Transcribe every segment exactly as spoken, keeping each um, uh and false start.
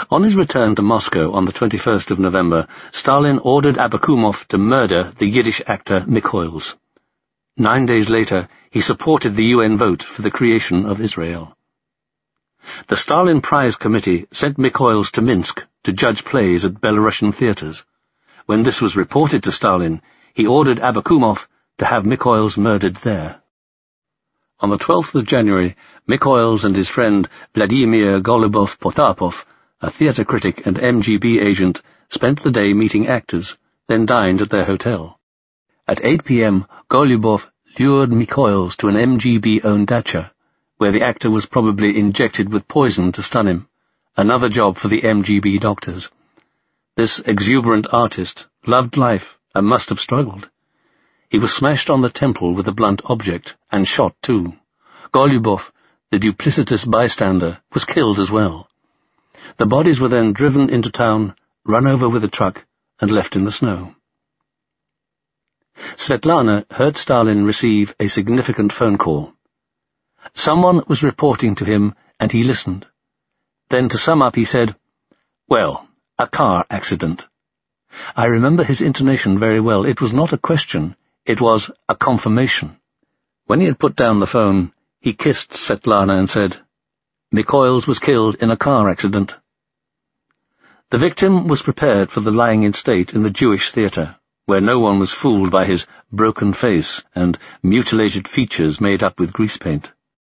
On his return to Moscow on the twenty-first of November, Stalin ordered Abakumov to murder the Yiddish actor Mikhoels. Nine days later, he supported the U N vote for the creation of Israel. The Stalin Prize Committee sent Mikhoels to Minsk to judge plays at Belarusian theatres. When this was reported to Stalin, he ordered Abakumov to have Mikhoels murdered there. On the twelfth of January, Mikhoels and his friend Vladimir Golubov-Potapov, a theatre critic and M G B agent, spent the day meeting actors, then dined at their hotel. At eight p m, Golubov lured Mikhoels to an M G B-owned dacha, where the actor was probably injected with poison to stun him, another job for the M G B doctors. This exuberant artist loved life and must have struggled. He was smashed on the temple with a blunt object, and shot too. Golubov, the duplicitous bystander, was killed as well. The bodies were then driven into town, run over with a truck, and left in the snow. Svetlana heard Stalin receive a significant phone call. Someone was reporting to him, and he listened. Then, to sum up, he said, "Well, a car accident." I remember his intonation very well. It was not a question. It was a confirmation. When he had put down the phone, he kissed Svetlana and said, "Mikhoels was killed in a car accident." The victim was prepared for the lying-in state in the Jewish theatre, where no one was fooled by his broken face and mutilated features made up with grease paint.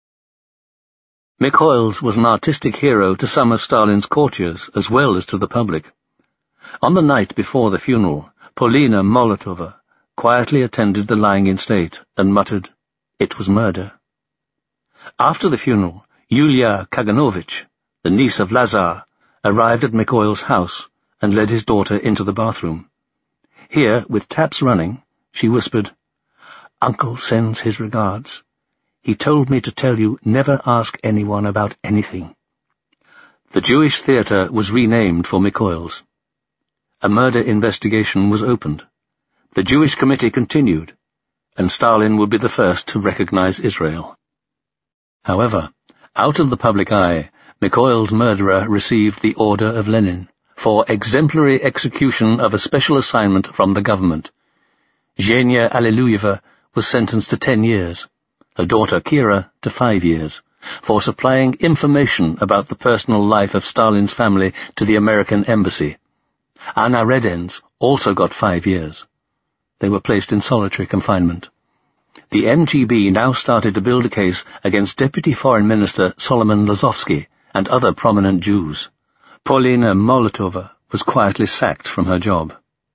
Mikhoels was an artistic hero to some of Stalin's courtiers as well as to the public. On the night before the funeral, Polina Molotova quietly attended the lying-in state and muttered, "It was murder." After the funeral, Yulia Kaganovich, the niece of Lazar, arrived at Mikhoels' house and led his daughter into the bathroom. Here, with taps running, she whispered, "Uncle sends his regards. He told me to tell you never ask anyone about anything." The Jewish theatre was renamed for Mikhoels. A murder investigation was opened. The Jewish committee continued, and Stalin would be the first to recognize Israel. However, out of the public eye, Mikhoels' murderer received the Order of Lenin for exemplary execution of a special assignment from the government. Zhenya Alliluyeva was sentenced to ten years, her daughter Kira to five years, for supplying information about the personal life of Stalin's family to the American embassy. Anna Redens also got five years. They were placed in solitary confinement. The M G B now started to build a case against Deputy Foreign Minister Solomon Lazovsky and other prominent Jews. Polina Molotova was quietly sacked from her job.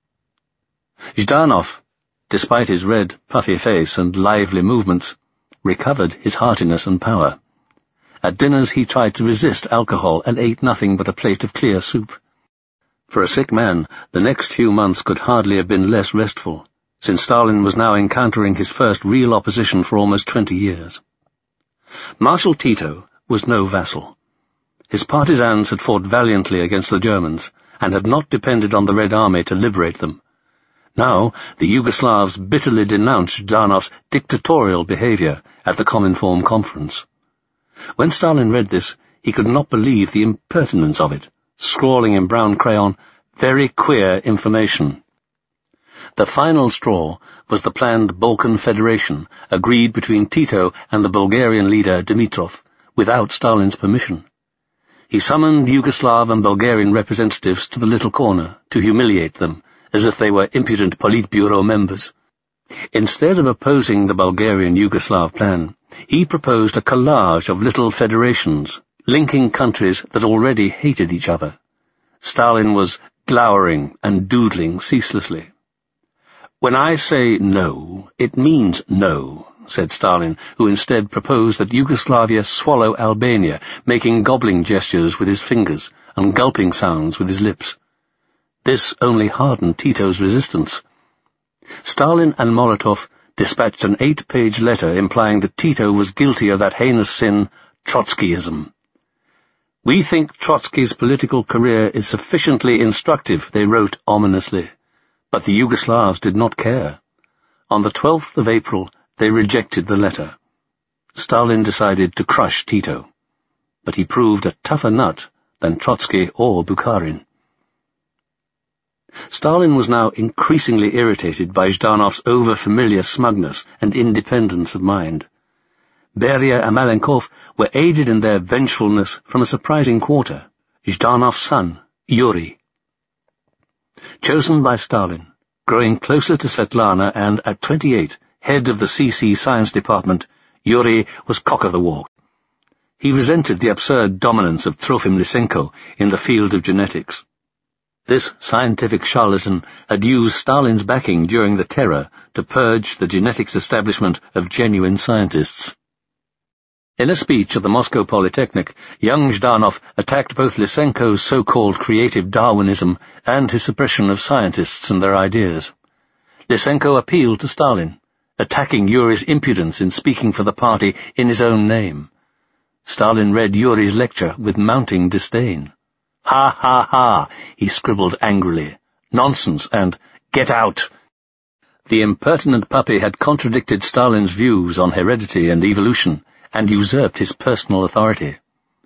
Zhdanov, despite his red, puffy face and lively movements, recovered his heartiness and power. At dinners he tried to resist alcohol and ate nothing but a plate of clear soup. For a sick man, the next few months could hardly have been less restful, since Stalin was now encountering his first real opposition for almost twenty years. Marshal Tito was no vassal. His partisans had fought valiantly against the Germans and had not depended on the Red Army to liberate them. Now, the Yugoslavs bitterly denounced Zhdanov's dictatorial behavior at the Cominform conference. When Stalin read this, he could not believe the impertinence of it, scrawling in brown crayon, "Very queer information." The final straw was the planned Balkan Federation, agreed between Tito and the Bulgarian leader Dimitrov, without Stalin's permission. He summoned Yugoslav and Bulgarian representatives to the little corner to humiliate them, as if they were impudent Politburo members. Instead of opposing the Bulgarian-Yugoslav plan, he proposed a collage of little federations, linking countries that already hated each other. Stalin was glowering and doodling ceaselessly. "When I say no, it means no," said Stalin, who instead proposed that Yugoslavia swallow Albania, making gobbling gestures with his fingers and gulping sounds with his lips. This only hardened Tito's resistance. Stalin and Molotov dispatched an eight-page letter implying that Tito was guilty of that heinous sin, Trotskyism. "We think Trotsky's political career is sufficiently instructive," they wrote ominously. But the Yugoslavs did not care. On the twelfth of April, they rejected the letter. Stalin decided to crush Tito. But he proved a tougher nut than Trotsky or Bukharin. Stalin was now increasingly irritated by Zhdanov's over-familiar smugness and independence of mind. Beria and Malenkov were aided in their vengefulness from a surprising quarter, Zhdanov's son, Yuri. Chosen by Stalin, growing closer to Svetlana and, at twenty-eight, head of the C C Science Department, Yuri was cock of the walk. He resented the absurd dominance of Trofim Lysenko in the field of genetics. This scientific charlatan had used Stalin's backing during the Terror to purge the genetics establishment of genuine scientists. In a speech at the Moscow Polytechnic, young Zhdanov attacked both Lysenko's so-called creative Darwinism and his suppression of scientists and their ideas. Lysenko appealed to Stalin, attacking Yuri's impudence in speaking for the party in his own name. Stalin read Yuri's lecture with mounting disdain. "Ha, ha, ha," he scribbled angrily. "Nonsense," and "Get out." The impertinent puppy had contradicted Stalin's views on heredity and evolution, and usurped his personal authority.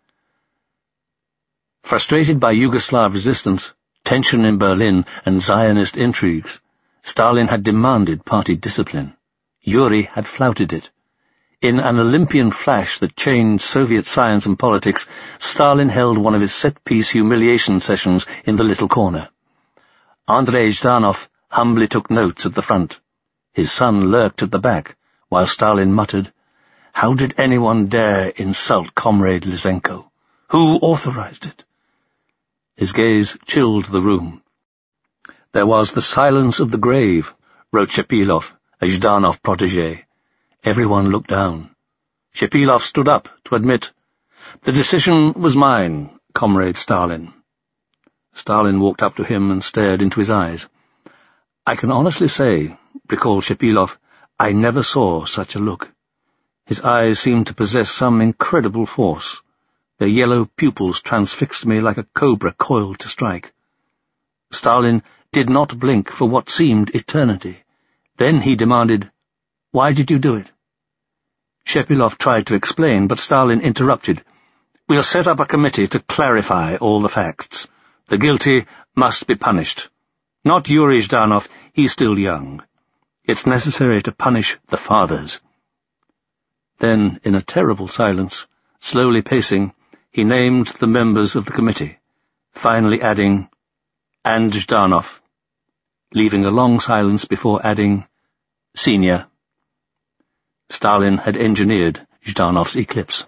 Frustrated by Yugoslav resistance, tension in Berlin, and Zionist intrigues, Stalin had demanded party discipline. Yuri had flouted it. In an Olympian flash that changed Soviet science and politics, Stalin held one of his set-piece humiliation sessions in the little corner. Andrei Zhdanov humbly took notes at the front. His son lurked at the back, while Stalin muttered, "How did anyone dare insult Comrade Lysenko? Who authorized it?" His gaze chilled the room. "There was the silence of the grave," wrote Shepilov, a Zhdanov protégé. Everyone looked down. Shepilov stood up to admit, "The decision was mine, Comrade Stalin." Stalin walked up to him and stared into his eyes. "I can honestly say," recalled Shepilov, "I never saw such a look." His eyes seemed to possess some incredible force. Their yellow pupils transfixed me like a cobra coiled to strike. Stalin did not blink for what seemed eternity. Then he demanded, "Why did you do it?" Shepilov tried to explain, but Stalin interrupted. "We'll set up a committee to clarify all the facts. The guilty must be punished. Not Yuri Zhdanov, he's still young. It's necessary to punish the fathers." Then, in a terrible silence, slowly pacing, he named the members of the committee, finally adding, "and Zhdanov," leaving a long silence before adding, "Senior." Stalin had engineered Zhdanov's eclipse.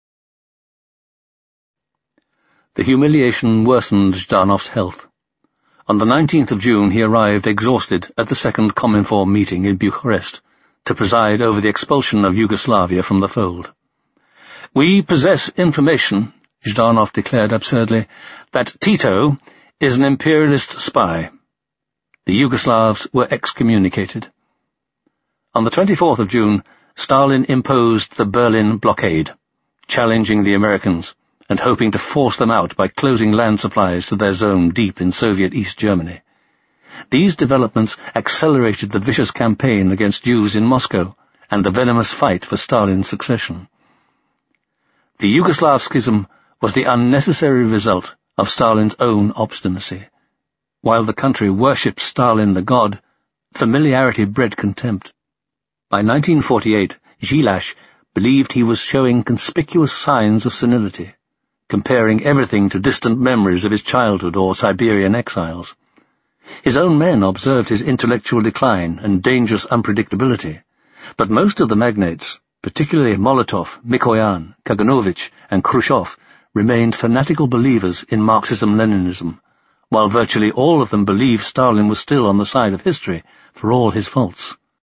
The humiliation worsened Zhdanov's health. On the nineteenth of June he arrived exhausted at the second Cominform meeting in Bucharest to preside over the expulsion of Yugoslavia from the fold. "We possess information," Zhdanov declared absurdly, "that Tito is an imperialist spy." The Yugoslavs were excommunicated. On the twenty-fourth of June, Stalin imposed the Berlin blockade, challenging the Americans and hoping to force them out by closing land supplies to their zone deep in Soviet East Germany. These developments accelerated the vicious campaign against Jews in Moscow and the venomous fight for Stalin's succession. The Yugoslav schism was the unnecessary result of Stalin's own obstinacy. While the country worshipped Stalin the god, familiarity bred contempt. By nineteen forty-eight, Zhilash believed he was showing conspicuous signs of senility, comparing everything to distant memories of his childhood or Siberian exiles. His own men observed his intellectual decline and dangerous unpredictability, but most of the magnates, particularly Molotov, Mikoyan, Kaganovich, and Khrushchev, remained fanatical believers in Marxism-Leninism, while virtually all of them believed Stalin was still on the side of history for all his faults.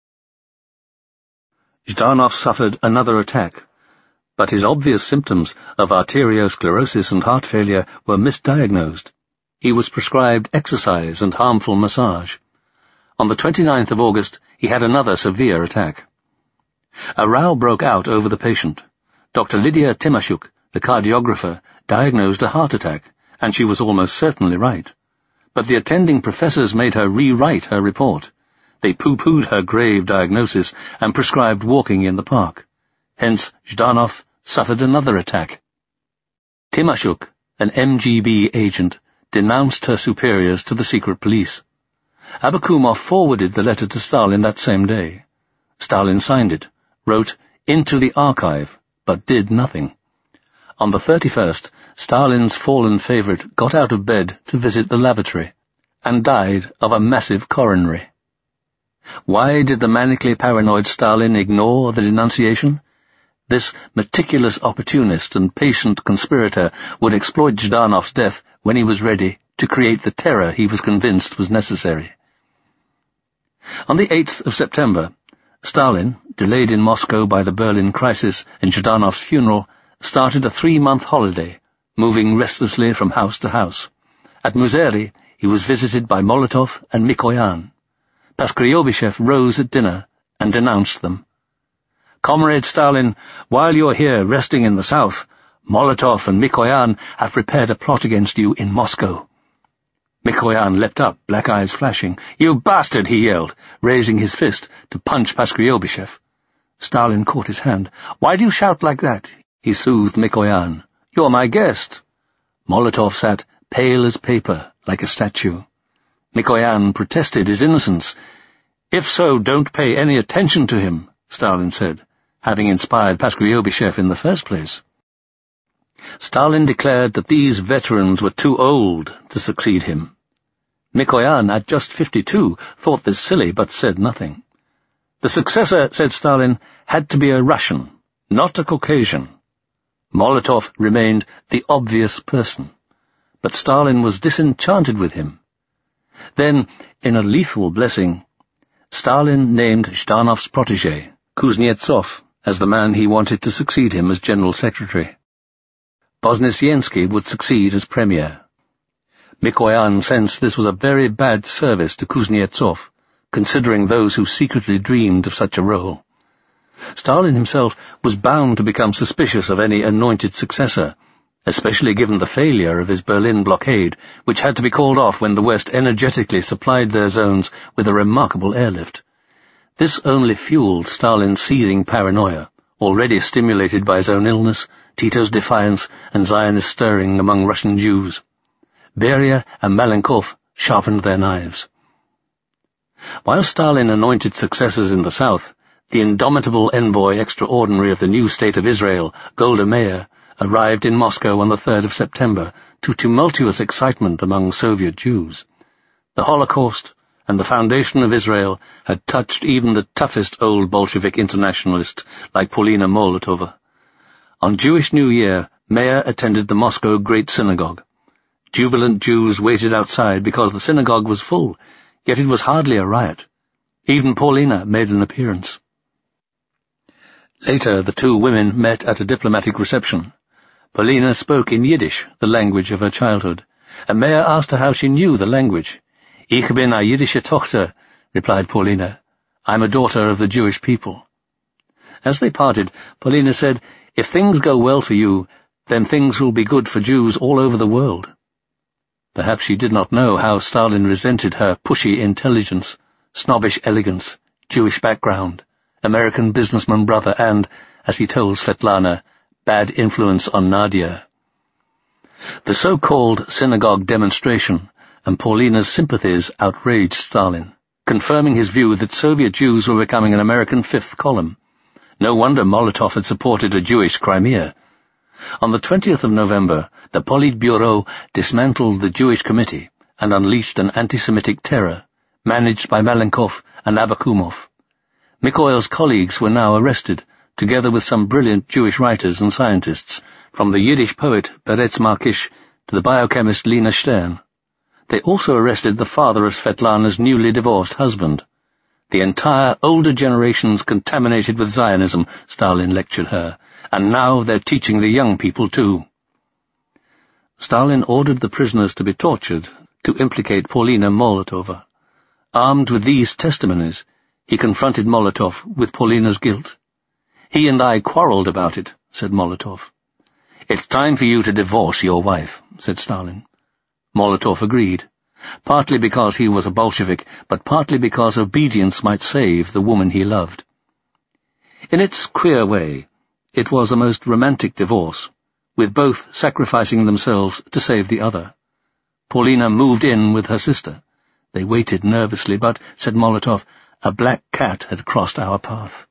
Zhdanov suffered another attack, but his obvious symptoms of arteriosclerosis and heart failure were misdiagnosed. He was prescribed exercise and harmful massage. On the twenty-ninth of August, he had another severe attack. A row broke out over the patient. Doctor Lydia Timashuk, the cardiographer, diagnosed a heart attack, and she was almost certainly right. But the attending professors made her rewrite her report. They pooh-poohed her grave diagnosis and prescribed walking in the park. Hence, Zhdanov suffered another attack. Timashuk, an M G B agent, denounced her superiors to the secret police. Abakumov forwarded the letter to Stalin that same day. Stalin signed it, wrote, "Into the archive," but did nothing. On the thirty-first, Stalin's fallen favorite got out of bed to visit the lavatory, and died of a massive coronary. Why did the manically paranoid Stalin ignore the denunciation? This meticulous opportunist and patient conspirator would exploit Zhdanov's death when he was ready to create the terror he was convinced was necessary. On the eighth of September, Stalin, delayed in Moscow by the Berlin crisis and Zhdanov's funeral, started a three-month holiday, moving restlessly from house to house. At Musseri, he was visited by Molotov and Mikoyan. Paskryobyshev rose at dinner and denounced them. "Comrade Stalin, while you're here resting in the south, Molotov and Mikoyan have prepared a plot against you in Moscow." Mikoyan leapt up, black eyes flashing. "You bastard!" he yelled, raising his fist to punch Paskryobyshev. Stalin caught his hand. "Why do you shout like that?" he soothed Mikoyan. "You're my guest." Molotov sat pale as paper, like a statue. Mikoyan protested his innocence. "If so, don't pay any attention to him," Stalin said, having inspired Paskryobyshev in the first place. Stalin declared that these veterans were too old to succeed him. Mikoyan, at just fifty-two, thought this silly but said nothing. The successor, said Stalin, had to be a Russian, not a Caucasian. Molotov remained the obvious person, but Stalin was disenchanted with him. Then, in a lethal blessing, Stalin named Zhdanov's protégé, Kuznetsov, as the man he wanted to succeed him as General Secretary. Bosniziensky would succeed as Premier. Mikoyan sensed this was a very bad service to Kuznetsov, considering those who secretly dreamed of such a role. Stalin himself was bound to become suspicious of any anointed successor, especially given the failure of his Berlin blockade, which had to be called off when the West energetically supplied their zones with a remarkable airlift. This only fueled Stalin's seething paranoia, already stimulated by his own illness, Tito's defiance, and Zionist stirring among Russian Jews. Beria and Malenkov sharpened their knives. While Stalin anointed successors in the south, the indomitable envoy extraordinary of the new state of Israel, Golda Meir, arrived in Moscow on the third of September to tumultuous excitement among Soviet Jews. The Holocaust and the foundation of Israel had touched even the toughest old Bolshevik internationalist like Polina Molotova. On Jewish New Year, Meir attended the Moscow Great Synagogue. Jubilant Jews waited outside because the synagogue was full, yet it was hardly a riot. Even Paulina made an appearance. Later, the two women met at a diplomatic reception. Paulina spoke in Yiddish, the language of her childhood, and Meir asked her how she knew the language. "Ich bin a Yiddische Tochter," replied Paulina. "I'm a daughter of the Jewish people." As they parted, Paulina said, "If things go well for you, then things will be good for Jews all over the world." Perhaps she did not know how Stalin resented her pushy intelligence, snobbish elegance, Jewish background, American businessman brother, and, as he told Svetlana, bad influence on Nadia. The so-called synagogue demonstration and Paulina's sympathies outraged Stalin, confirming his view that Soviet Jews were becoming an American fifth column. No wonder Molotov had supported a Jewish Crimea. On the twentieth of November, the Politburo dismantled the Jewish Committee and unleashed an anti-Semitic terror, managed by Malenkov and Abakumov. Mikoil's colleagues were now arrested, together with some brilliant Jewish writers and scientists, from the Yiddish poet Peretz Markish to the biochemist Lina Stern. They also arrested the father of Svetlana's newly divorced husband. The entire older generation's contaminated with Zionism, Stalin lectured her, and now they're teaching the young people too. Stalin ordered the prisoners to be tortured to implicate Paulina Molotova. Armed with these testimonies, he confronted Molotov with Paulina's guilt. "He and I quarreled about it," said Molotov. "It's time for you to divorce your wife," said Stalin. Molotov agreed, partly because he was a Bolshevik, but partly because obedience might save the woman he loved. In its queer way, it was a most romantic divorce, with both sacrificing themselves to save the other. Paulina moved in with her sister. They waited nervously, but, said Molotov, a black cat had crossed our path.